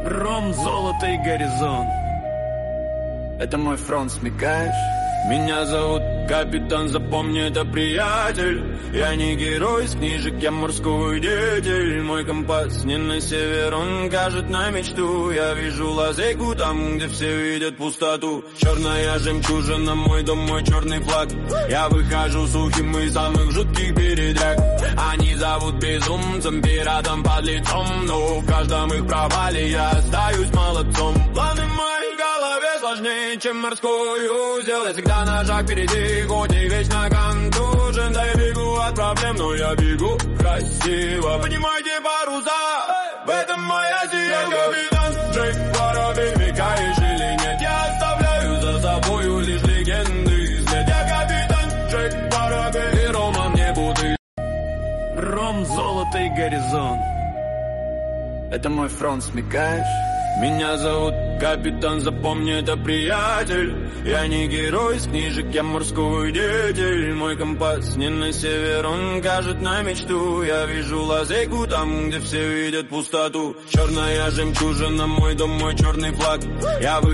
Ром, золото и горизонт. Это мой фронт, смекаешь? Меня зовут Капитан, запомни это, приятель. Я не герой с книжек, я морской деятель. Мой компас не на север, он кажет на мечту. Я вижу лазейку там, где все видят пустоту. Черная жемчужина, мой дом, мой черный флаг. Я выхожу сухим из самых жутких передряг. Они зовут безумцем, пиратом под лицом. Но в каждом их провале я остаюсь молодцом. Планы мои в голове сложнее, чем морской узел. Я всегда на шаг впереди, хоть и вечно контужен. Да я бегу от проблем, но я бегу красиво. Поднимайте паруса, в этом моя сила. Капитан Джек Воробей, смекаешь или нет? Я оставляю за собою лишь легенды след. Я капитан Джек Воробей, и Рома мне буды. Ром, золото и горизонт. Это мой фронт, смекаешь? Меня зовут Капитан, запомни это, приятель. Я не герой с книжек, я морской деятель. Мой компас не на север, он кажет на мечту. Я вижу лазейку там, где все видят пустоту. Черная жемчужина, мой дом, мой черный флаг. Я